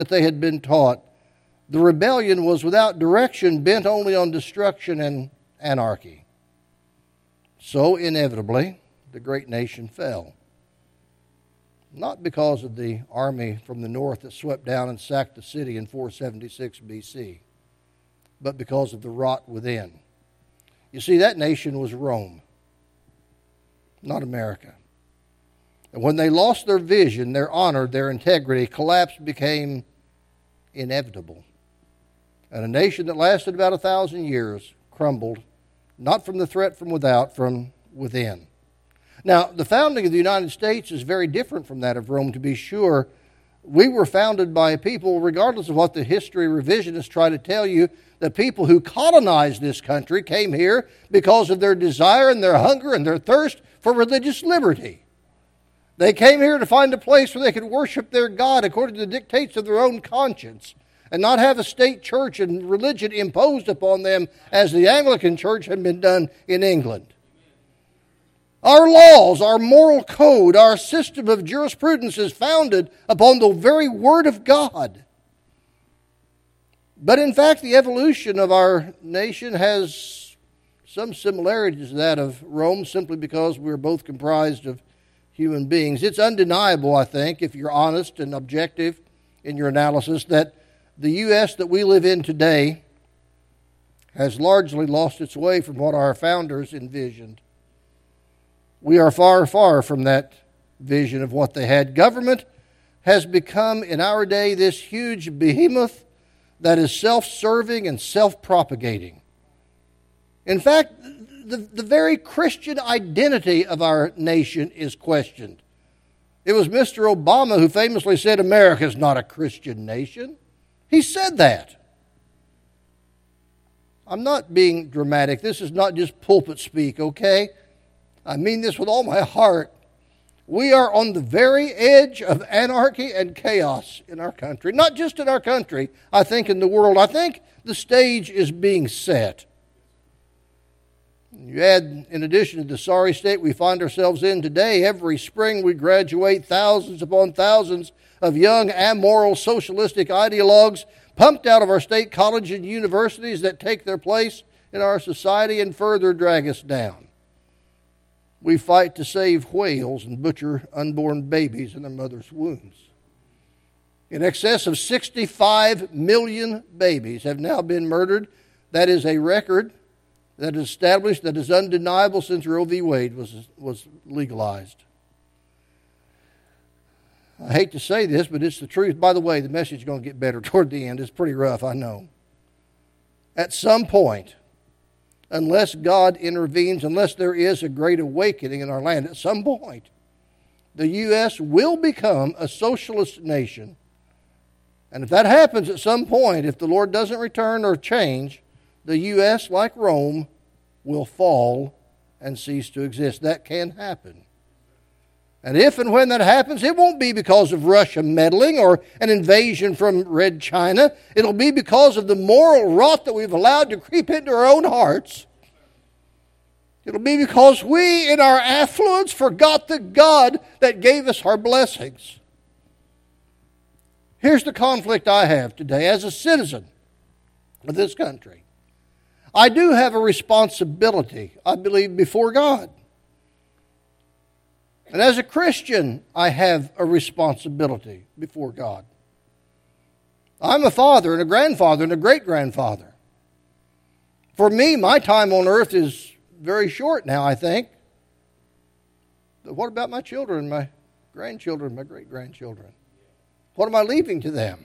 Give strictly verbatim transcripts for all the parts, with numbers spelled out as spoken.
that they had been taught. The rebellion was without direction, bent only on destruction and anarchy. So, inevitably, the great nation fell. Not because of the army from the north that swept down and sacked the city in four seventy-six B C, but because of the rot within. You see, that nation was Rome, not America. And when they lost their vision, their honor, their integrity, collapse became inevitable. And a nation that lasted about a thousand years crumbled, not from the threat from without, from within. Now, the founding of the United States is very different from that of Rome, to be sure. We were founded by a people, regardless of what the history revisionists try to tell you, the people who colonized this country came here because of their desire and their hunger and their thirst for religious liberty. They came here to find a place where they could worship their God according to the dictates of their own conscience and not have a state church and religion imposed upon them as the Anglican Church had been done in England. Our laws, our moral code, our system of jurisprudence is founded upon the very Word of God. But in fact, the evolution of our nation has some similarities to that of Rome simply because we're both comprised of human beings. It's undeniable, I think, if you're honest and objective in your analysis, that the U S that we live in today has largely lost its way from what our founders envisioned. We are far, far from that vision of what they had. Government has become, in our day, this huge behemoth that is self-serving and self-propagating. In fact, the, the very Christian identity of our nation is questioned. It was Mister Obama who famously said, "America is not a Christian nation." He said that. I'm not being dramatic. This is not just pulpit speak, okay? I mean this with all my heart. We are on the very edge of anarchy and chaos in our country. Not just in our country, I think in the world. I think the stage is being set. You add, in addition to the sorry state we find ourselves in today, every spring we graduate thousands upon thousands of young, amoral, socialistic ideologues pumped out of our state colleges and universities that take their place in our society and further drag us down. We fight to save whales and butcher unborn babies in their mother's wombs. In excess of sixty-five million babies have now been murdered. That is a record that is established, that is undeniable since Roe v. Wade was, was legalized. I hate to say this, but it's the truth. By the way, the message is going to get better toward the end. It's pretty rough, I know. At some point, unless God intervenes, unless there is a great awakening in our land, at some point, the U S will become a socialist nation. And if that happens at some point, if the Lord doesn't return or change, the U S, like Rome, will fall and cease to exist. That can happen. And if and when that happens, it won't be because of Russia meddling or an invasion from Red China. It'll be because of the moral rot that we've allowed to creep into our own hearts. It'll be because we, in our affluence, forgot the God that gave us our blessings. Here's the conflict I have today as a citizen of this country. I do have a responsibility, I believe, before God. And as a Christian, I have a responsibility before God. I'm a father and a grandfather and a great-grandfather. For me, my time on earth is very short now, I think. But what about my children, my grandchildren, my great-grandchildren? What am I leaving to them?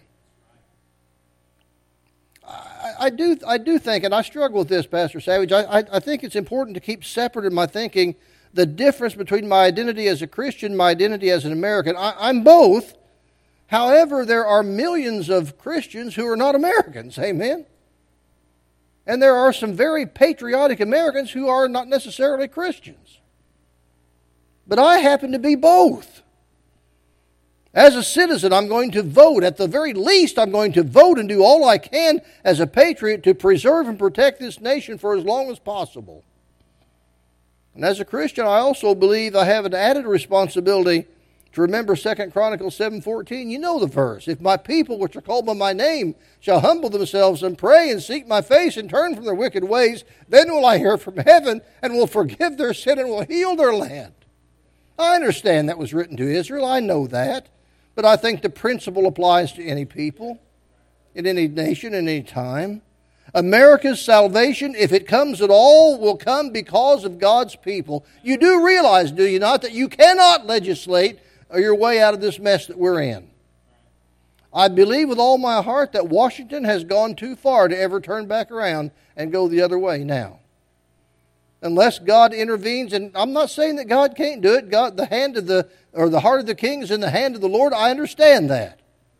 I, I do I do think, and I struggle with this, Pastor Savage, I, I, I think it's important to keep separate in my thinking the difference between my identity as a Christian, my identity as an American. I, I'm both. However, there are millions of Christians who are not Americans. Amen? And there are some very patriotic Americans who are not necessarily Christians. But I happen to be both. As a citizen, I'm going to vote. At the very least, I'm going to vote and do all I can as a patriot to preserve and protect this nation for as long as possible. And as a Christian, I also believe I have an added responsibility To remember Second Chronicles seven fourteen, you know the verse. If my people, which are called by my name, shall humble themselves and pray and seek my face and turn from their wicked ways, then will I hear from heaven and will forgive their sin and will heal their land. I understand that was written to Israel. I know that. But I think the principle applies to any people, in any nation, in any time. America's salvation, if it comes at all, will come because of God's people. You do realize, do you not, that you cannot legislate your way out of this mess that we're in. I believe with all my heart that Washington has gone too far to ever turn back around and go the other way now. Unless God intervenes, and I'm not saying that God can't do it. God, the hand of the or the heart of the king is in the hand of the Lord. I understand that.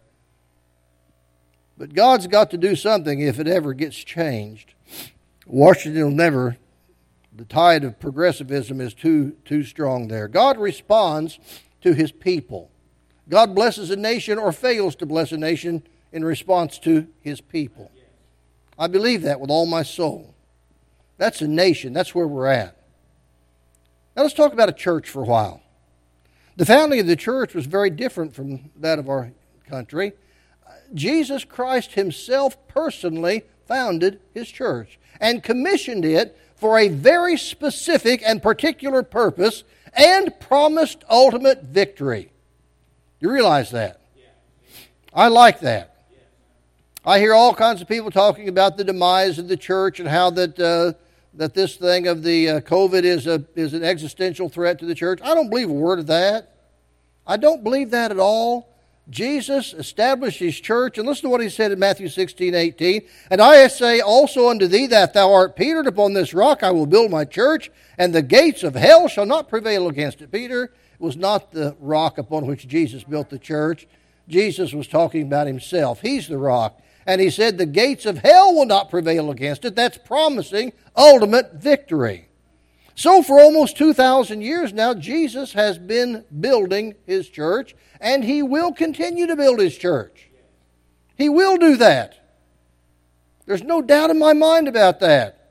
But God's got to do something if it ever gets changed. Washington will never. The tide of progressivism is too too strong there. God responds to his people. God blesses a nation or fails to bless a nation in response to his people. I believe that with all my soul. That's a nation. That's where we're at. Now let's talk about a church for a while. The founding of the church was very different from that of our country. Jesus Christ himself personally founded his church and commissioned it for a very specific and particular purpose and promised ultimate victory. You realize that? I like that. I hear all kinds of people talking about the demise of the church and how that uh, that this thing of the uh, COVID is a is an existential threat to the church. I don't believe a word of that. I don't believe that at all. Jesus established his church, and listen to what he said in Matthew sixteen eighteen. And I say also unto thee that thou art Peter, and upon this rock I will build my church, and the gates of hell shall not prevail against it. Peter was not the rock upon which Jesus built the church. Jesus was talking about himself. He's the rock. And he said the gates of hell will not prevail against it. That's promising ultimate victory. So for almost two thousand years now, Jesus has been building his church, and he will continue to build his church. He will do that. There's no doubt in my mind about that.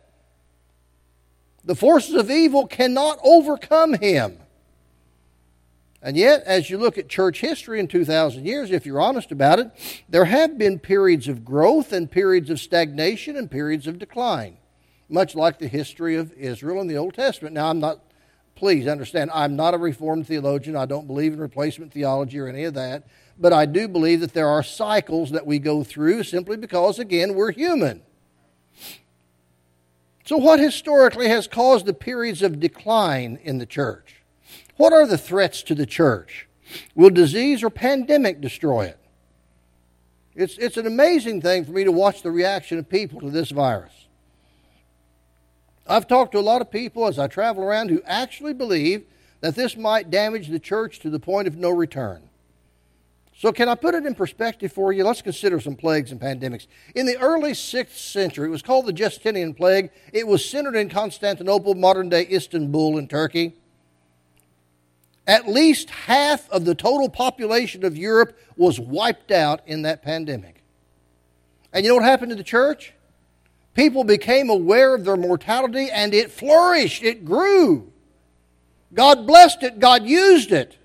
The forces of evil cannot overcome him. And yet, as you look at church history in two thousand years, if you're honest about it, there have been periods of growth and periods of stagnation and periods of decline, much like the history of Israel in the Old Testament. Now, I'm not, please understand, I'm not a Reformed theologian. I don't believe in replacement theology or any of that. But I do believe that there are cycles that we go through simply because, again, we're human. So what historically has caused the periods of decline in the church? What are the threats to the church? Will disease or pandemic destroy it? It's, it's an amazing thing for me to watch the reaction of people to this virus. I've talked to a lot of people as I travel around who actually believe that this might damage the church to the point of no return. So can I put it in perspective for you? Let's consider some plagues and pandemics. In the early sixth century, it was called the Justinian plague. It was centered in Constantinople, modern-day Istanbul in Turkey. At least half of the total population of Europe was wiped out in that pandemic. And you know what happened to the church? People became aware of their mortality, and it flourished. It grew. God blessed it. God used it.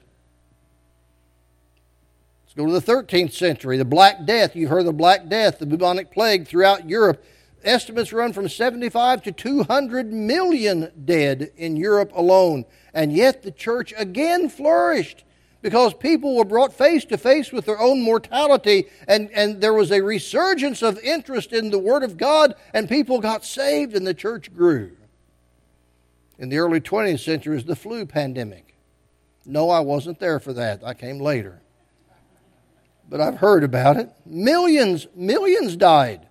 Let's go to the thirteenth century. The Black Death. You've heard of the Black Death, the bubonic plague throughout Europe. Estimates run from seventy-five to two hundred million dead in Europe alone. And yet the church again flourished because people were brought face to face with their own mortality, and, and there was a resurgence of interest in the Word of God, and people got saved and the church grew. In the early twentieth century was the flu pandemic. No, I wasn't there for that. I came later. But I've heard about it. Millions, millions died.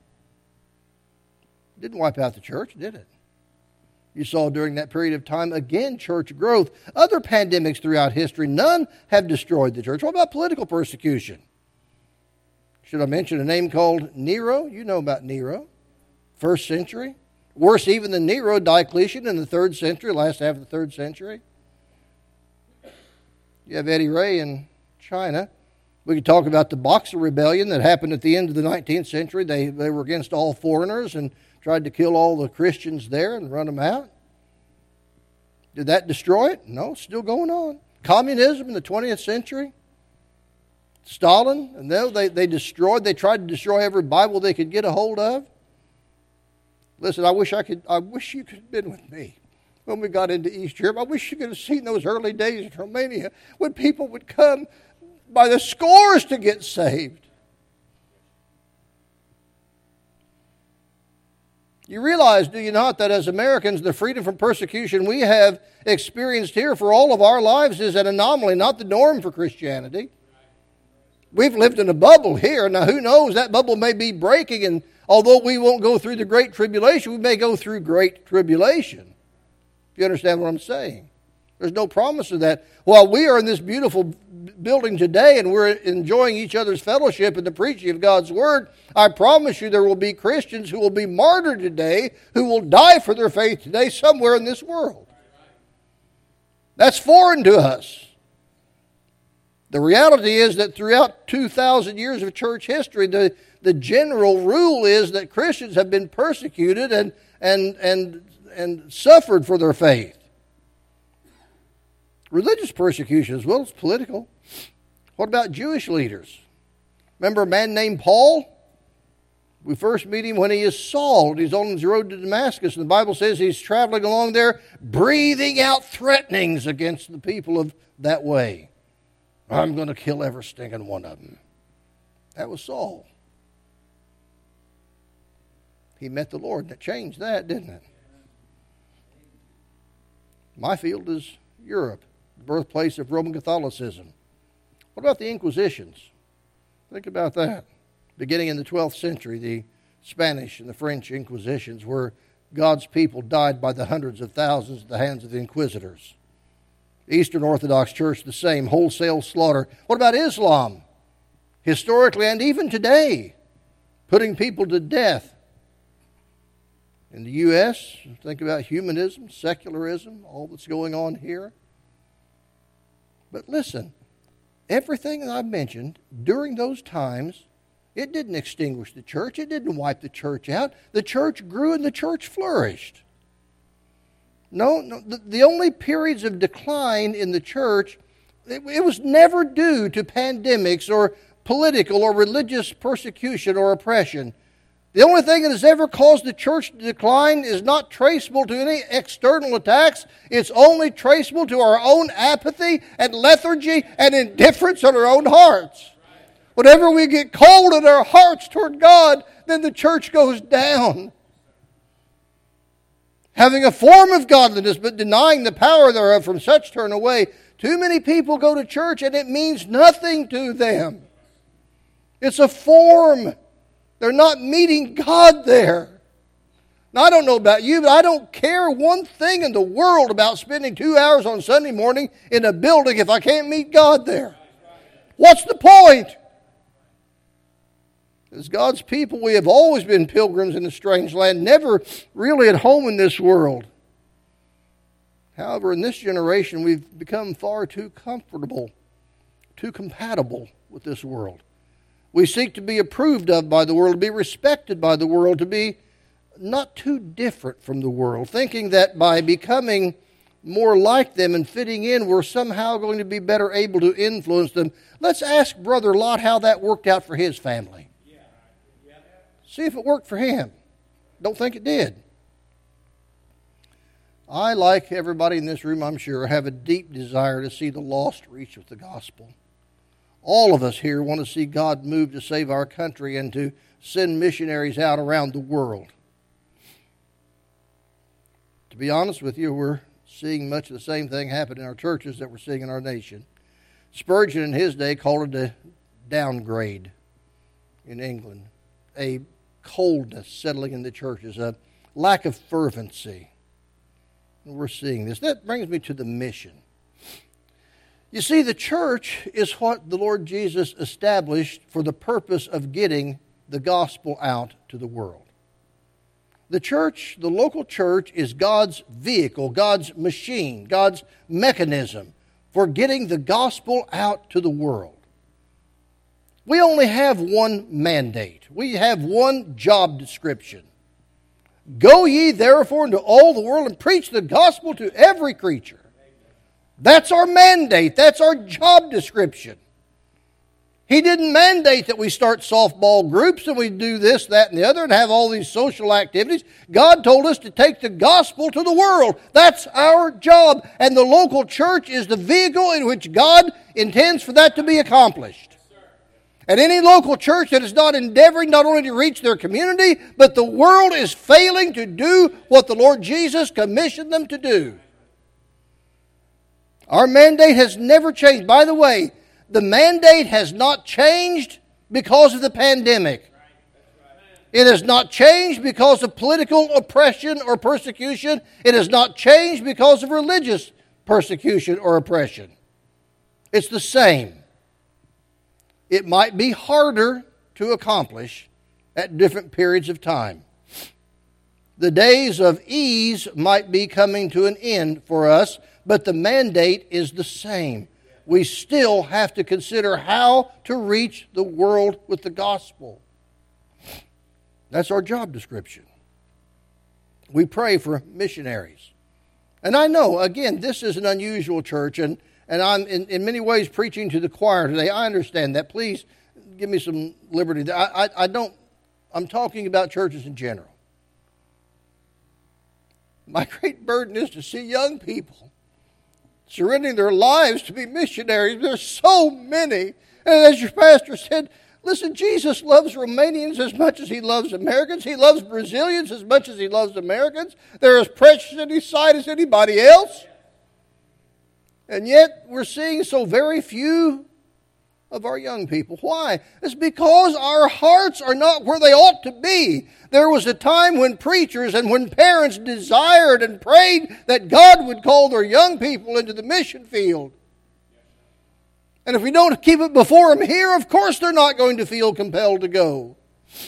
Didn't wipe out the church, did it? You saw during that period of time, again, church growth. Other pandemics throughout history, none have destroyed the church. What about political persecution? Should I mention a name called Nero? You know about Nero. First century. Worse even than Nero, Diocletian in the third century, last half of the third century. You have Eddie Ray in China. We could talk about the Boxer Rebellion that happened at the end of the nineteenth century. They, they were against all foreigners and tried to kill all the Christians there and run them out. Did that destroy it? No, it's still going on. Communism in the twentieth century, Stalin, and they, they, they destroyed, they tried to destroy every Bible they could get a hold of. Listen, I wish I could, I wish you could have been with me when we got into East Europe. I wish you could have seen those early days in Romania when people would come by the scores to get saved. You realize, do you not, that as Americans, the freedom from persecution we have experienced here for all of our lives is an anomaly, not the norm for Christianity. We've lived in a bubble here. Now, who knows? That bubble may be breaking, and although we won't go through the Great Tribulation, we may go through Great Tribulation. If you understand what I'm saying. There's no promise of that. While we are in this beautiful building today and we're enjoying each other's fellowship and the preaching of God's Word, I promise you there will be Christians who will be martyred today, who will die for their faith today somewhere in this world. That's foreign to us. The reality is that throughout two thousand years of church history, the, the general rule is that Christians have been persecuted and, and, and, and suffered for their faith. Religious persecution as well as political. What about Jewish leaders? Remember a man named Paul? We first meet him when he is Saul. He's on his road to Damascus. And the Bible says he's traveling along there, breathing out threatenings against the people of that way. I'm going to kill every stinking one of them. That was Saul. He met the Lord, and it changed that, didn't it? My field is Europe, the birthplace of Roman Catholicism. What about the Inquisitions? Think about that. Beginning in the twelfth century, the Spanish and the French Inquisitions, where God's people died by the hundreds of thousands at the hands of the inquisitors. The Eastern Orthodox Church, the same, wholesale slaughter. What about Islam? Historically and even today, putting people to death. In the U S, think about humanism, secularism, all that's going on here. But listen, everything that I've mentioned during those times, it didn't extinguish the church. It didn't wipe the church out. The church grew and the church flourished. No, no the, the only periods of decline in the church, it, it was never due to pandemics or political or religious persecution or oppression. The only thing that has ever caused the church to decline is not traceable to any external attacks. It's only traceable to our own apathy and lethargy and indifference on our own hearts. Whenever we get cold in our hearts toward God, then the church goes down. Having a form of godliness, but denying the power thereof, from such turn away. Too many people go to church and it means nothing to them. It's a form. They're not meeting God there. Now, I don't know about you, but I don't care one thing in the world about spending two hours on Sunday morning in a building if I can't meet God there. What's the point? As God's people, we have always been pilgrims in a strange land, never really at home in this world. However, in this generation, we've become far too comfortable, too compatible with this world. We seek to be approved of by the world, to be respected by the world, to be not too different from the world, thinking that by becoming more like them and fitting in, we're somehow going to be better able to influence them. Let's ask Brother Lot how that worked out for his family. See if it worked for him. Don't think it did. I, like everybody in this room, I'm sure, have a deep desire to see the lost reached with the gospel. All of us here want to see God move to save our country and to send missionaries out around the world. To be honest with you, we're seeing much of the same thing happen in our churches that we're seeing in our nation. Spurgeon in his day called it a downgrade in England, a coldness settling in the churches, a lack of fervency. And we're seeing this. That brings me to the mission. You see, the church is what the Lord Jesus established for the purpose of getting the gospel out to the world. The church, the local church, is God's vehicle, God's machine, God's mechanism for getting the gospel out to the world. We only have one mandate. We have one job description. Go ye therefore into all the world and preach the gospel to every creature. That's our mandate. That's our job description. He didn't mandate that we start softball groups and we do this, that, and the other and have all these social activities. God told us to take the gospel to the world. That's our job. And the local church is the vehicle in which God intends for that to be accomplished. And any local church that is not endeavoring not only to reach their community, but the world is failing to do what the Lord Jesus commissioned them to do. Our mandate has never changed. By the way, the mandate has not changed because of the pandemic. It has not changed because of political oppression or persecution. It has not changed because of religious persecution or oppression. It's the same. It might be harder to accomplish at different periods of time. The days of ease might be coming to an end for us, but the mandate is the same. We still have to consider how to reach the world with the gospel. That's our job description. We pray for missionaries. And I know, again, this is an unusual church, and, and I'm in, in many ways preaching to the choir today. I understand that. Please give me some liberty. I, I, I don't, I'm talking about churches in general. My great burden is to see young people surrendering their lives to be missionaries. There's so many. And as your pastor said, listen, Jesus loves Romanians as much as he loves Americans. He loves Brazilians as much as he loves Americans. They're as precious in his sight as anybody else. And yet we're seeing so very few of our young people. Why? It's because our hearts are not where they ought to be. There was a time when preachers and when parents desired and prayed that God would call their young people into the mission field. And if we don't keep it before them here, of course they're not going to feel compelled to go.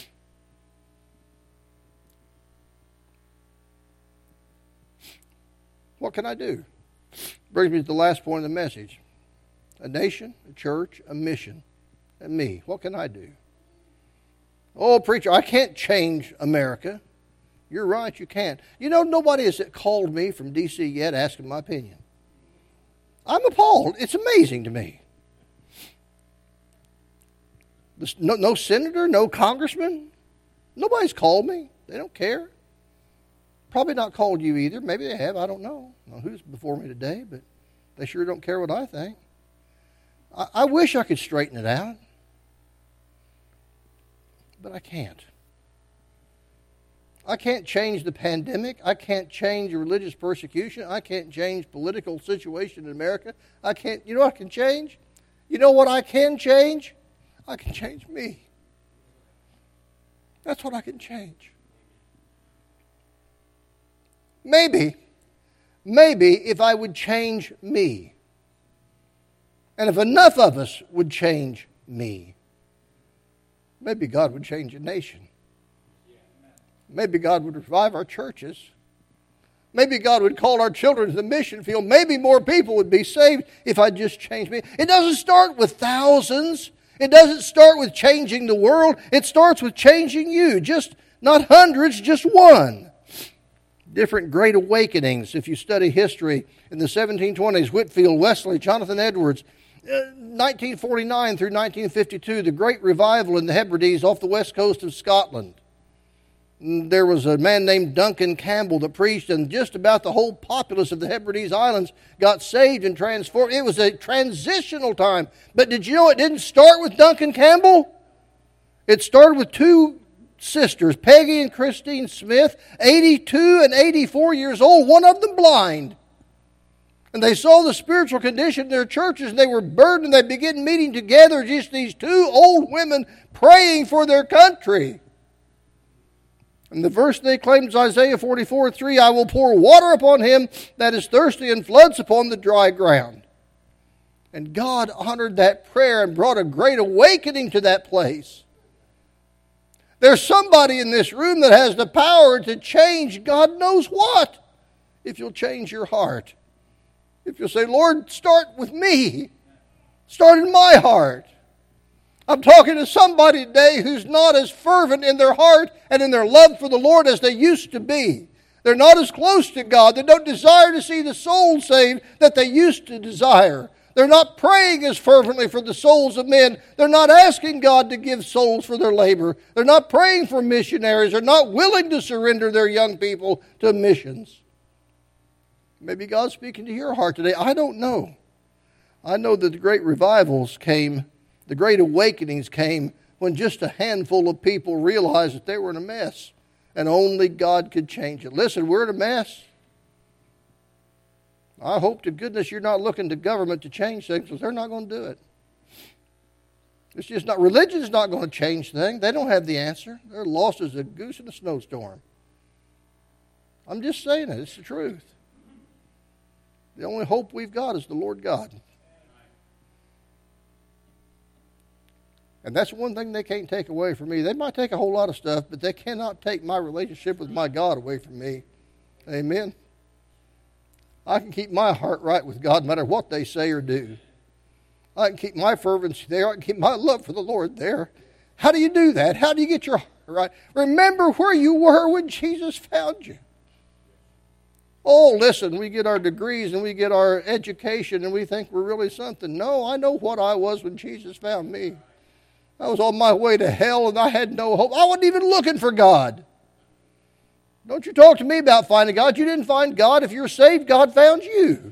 What can I do? Brings me to the last point of the message. A nation, a church, a mission, and me. What can I do? Oh, preacher, I can't change America. You're right, you can't. You know, nobody has called me from D C yet asking my opinion. I'm appalled. It's amazing to me. No, no senator, no congressman. Nobody's called me. They don't care. Probably not called you either. Maybe they have. I don't know. I don't know who's before me today, but they sure don't care what I think. I, I wish I could straighten it out, but I can't. I can't change the pandemic. I can't change religious persecution. I can't change political situation in America. I can't. You know what I can change? You know what I can change? I can change me. That's what I can change. Maybe, maybe if I would change me, and if enough of us would change me, maybe God would change a nation. Maybe God would revive our churches. Maybe God would call our children to the mission field. Maybe more people would be saved if I just changed me. It doesn't start with thousands. It doesn't start with changing the world. It starts with changing you. Just not hundreds, just one. Different great awakenings. If you study history in the seventeen twenties, Whitefield, Wesley, Jonathan Edwards, uh, nineteen forty-nine through nineteen fifty-two, the Great Revival in the Hebrides off the west coast of Scotland. There was a man named Duncan Campbell that preached, and just about the whole populace of the Hebrides Islands got saved and transformed. It was a transitional time. But did you know it didn't start with Duncan Campbell? It started with two sisters, Peggy and Christine Smith, eighty-two and eighty-four years old, one of them blind. And they saw the spiritual condition in their churches, and they were burdened, and they began meeting together, just these two old women praying for their country. And the verse they claimed is Isaiah forty-four three, I will pour water upon him that is thirsty and floods upon the dry ground. And God honored that prayer and brought a great awakening to that place. There's somebody in this room that has the power to change God knows what, if you'll change your heart. If you'll say, Lord, start with me. Start in my heart. I'm talking to somebody today who's not as fervent in their heart and in their love for the Lord as they used to be. They're not as close to God. They don't desire to see the soul saved that they used to desire. They're not praying as fervently for the souls of men. They're not asking God to give souls for their labor. They're not praying for missionaries. They're not willing to surrender their young people to missions. Maybe God's speaking to your heart today. I don't know. I know that the great revivals came, the great awakenings came when just a handful of people realized that they were in a mess and only God could change it. Listen, we're in a mess. I hope to goodness you're not looking to government to change things, because they're not going to do it. It's just not, religion's not going to change things. They don't have the answer. They're lost as a goose in a snowstorm. I'm just saying it. It's the truth. The only hope we've got is the Lord God. And that's one thing they can't take away from me. They might take a whole lot of stuff, but they cannot take my relationship with my God away from me. Amen. I can keep my heart right with God no matter what they say or do. I can keep my fervency there. I can keep my love for the Lord there. How do you do that? How do you get your heart right? Remember where you were when Jesus found you. Oh, listen, we get our degrees and we get our education and we think we're really something. No, I know what I was when Jesus found me. I was on my way to hell and I had no hope. I wasn't even looking for God. Don't you talk to me about finding God. You didn't find God. If you're saved, God found you.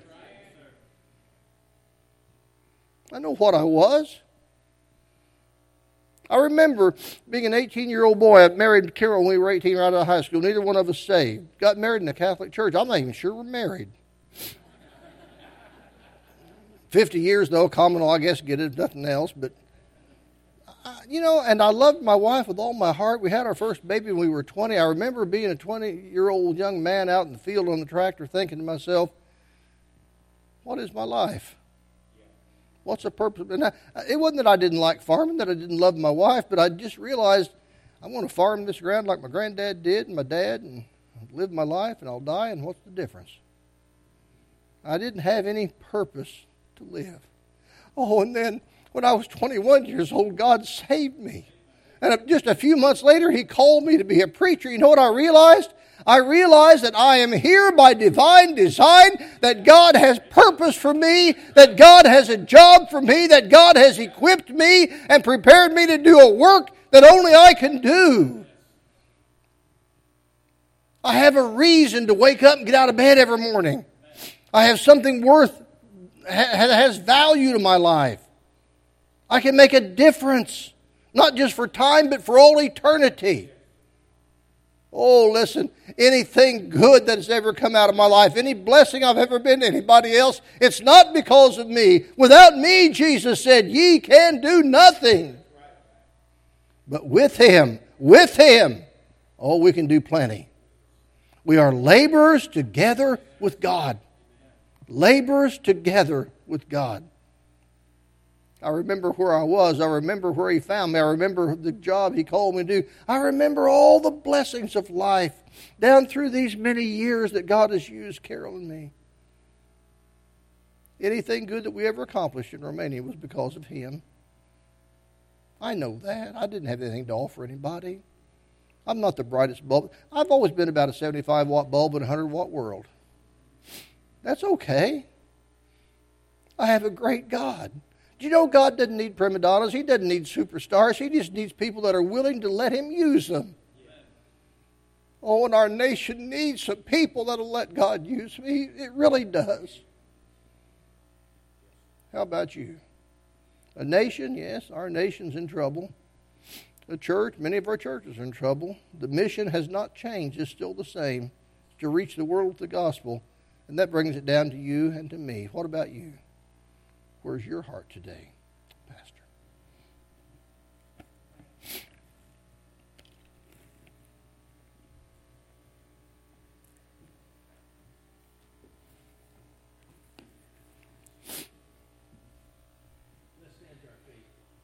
I know what I was. I remember being an eighteen-year-old boy. I married Carol when we were eighteen, right out of high school. Neither one of us saved. Got married in a Catholic church. I'm not even sure we're married. Fifty years, though, common law, I guess, get it, if nothing else. But, uh, you know, and I loved my wife with all my heart. We had our first baby when we were twenty. I remember being a twenty-year-old young man out in the field on the tractor thinking to myself, what is my life? What's the purpose? And I, it wasn't that I didn't like farming, that I didn't love my wife, but I just realized I want to farm this ground like my granddad did and my dad and live my life and I'll die, and what's the difference? I didn't have any purpose to live. Oh, and then when I was twenty-one years old, God saved me. And just a few months later, He called me to be a preacher. You know what I realized? I realize that I am here by divine design, that God has purpose for me, that God has a job for me, that God has equipped me and prepared me to do a work that only I can do. I have a reason to wake up and get out of bed every morning. I have something worth, that has value to my life. I can make a difference, not just for time, but for all eternity. Oh, listen, anything good that has ever come out of my life, any blessing I've ever been to anybody else, it's not because of me. Without me, Jesus said, ye can do nothing. But with Him, with Him, oh, we can do plenty. We are laborers together with God. Laborers together with God. I remember where I was. I remember where He found me. I remember the job He called me to do. I remember all the blessings of life down through these many years that God has used Carol and me. Anything good that we ever accomplished in Romania was because of Him. I know that. I didn't have anything to offer anybody. I'm not the brightest bulb. I've always been about a seventy-five watt bulb in a one hundred watt world. That's okay. I have a great God. Do you know God doesn't need prima donnas? He doesn't need superstars. He just needs people that are willing to let Him use them. Yeah. Oh, and our nation needs some people that will let God use me. It really does. How about you? A nation, yes, our nation's in trouble. A church, many of our churches are in trouble. The mission has not changed. It's still the same. It's to reach the world with the gospel. And that brings it down to you and to me. What about you? Where's your heart today, Pastor? Let's stand to our feet.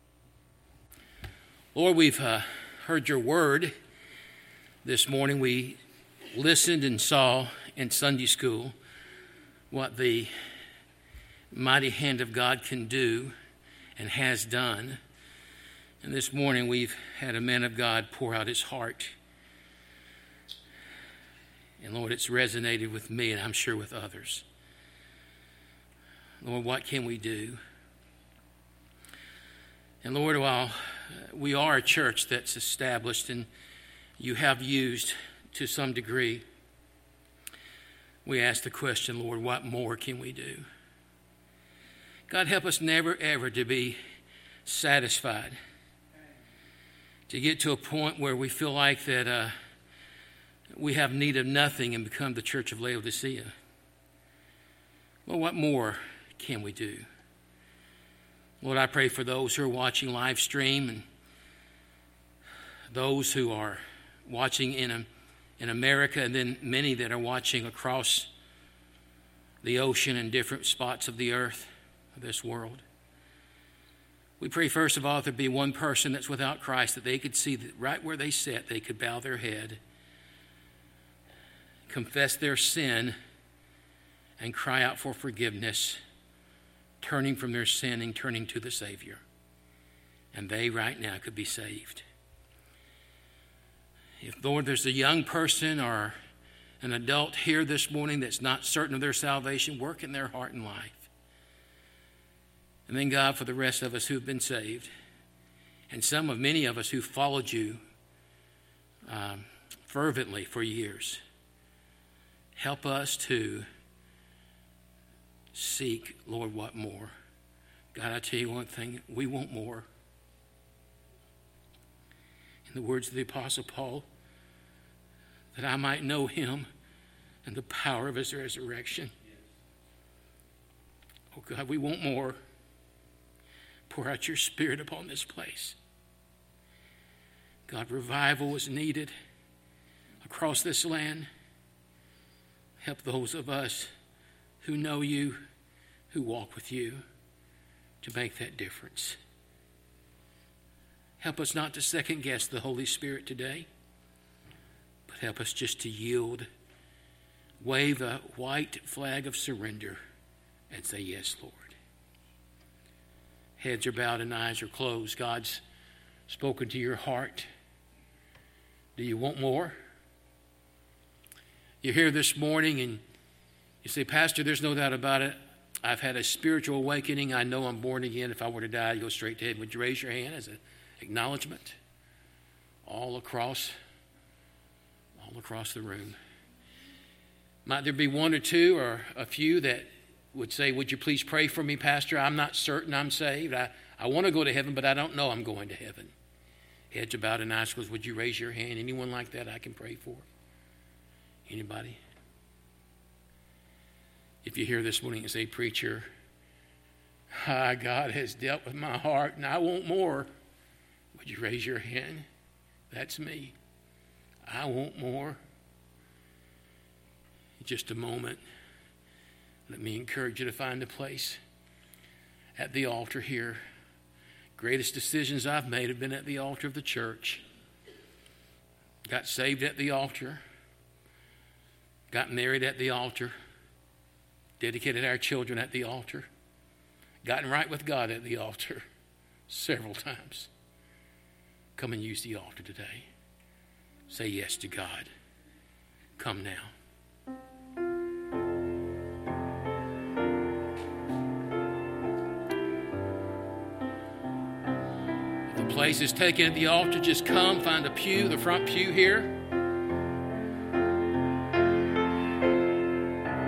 Lord, we've uh, heard your word this morning. We listened and saw in Sunday school what the mighty hand of God can do and has done. And this morning we've had a man of God pour out his heart. And Lord, it's resonated with me, and I'm sure with others. Lord, what can we do? And Lord, while we are a church that's established and you have used to some degree, we ask the question, Lord, what more can we do? God, help us never, ever to be satisfied, to get to a point where we feel like that uh, we have need of nothing and become the church of Laodicea. Well, what more can we do? Lord, I pray for those who are watching live stream and those who are watching in a, in America, and then many that are watching across the ocean and different spots of the earth, of this world. We pray, first of all, that there be one person that's without Christ, that they could see that right where they sit, they could bow their head, confess their sin, and cry out for forgiveness, turning from their sin and turning to the Savior. And they right now could be saved. If, Lord, there's a young person or an adult here this morning that's not certain of their salvation, work in their heart and life. And then, God, for the rest of us who've been saved, and some of many of us who followed you um, fervently for years, help us to seek, Lord, what more? God, I tell you one thing, we want more. In the words of the Apostle Paul, that I might know him and the power of his resurrection. Oh God, we want more. Pour out your Spirit upon this place. God, revival is needed across this land. Help those of us who know you, who walk with you, to make that difference. Help us not to second guess the Holy Spirit today, but help us just to yield, wave a white flag of surrender, and say, yes, Lord. Heads are bowed and eyes are closed. God's spoken to your heart. Do you want more? You're here this morning and you say, Pastor, there's no doubt about it. I've had a spiritual awakening. I know I'm born again. If I were to die, I'd go straight to heaven. Would you raise your hand as an acknowledgement? All across, all across the room. Might there be one or two or a few that would say, would you please pray for me, Pastor? I'm not certain I'm saved. I, I want to go to heaven, but I don't know I'm going to heaven. Heads about and eyes closed. Would you raise your hand? Anyone like that I can pray for? Anybody? If you're here this morning and say, preacher, ah, God has dealt with my heart and I want more, would you raise your hand? That's me. I want more. In just a moment, let me encourage you to find a place at the altar here. Greatest decisions I've made have been at the altar of the church. Got saved at the altar. Got married at the altar. Dedicated our children at the altar. Gotten right with God at the altar several times. Come and use the altar today. Say yes to God. Come now. If the place is taken at the altar, just come, find a pew, the front pew here.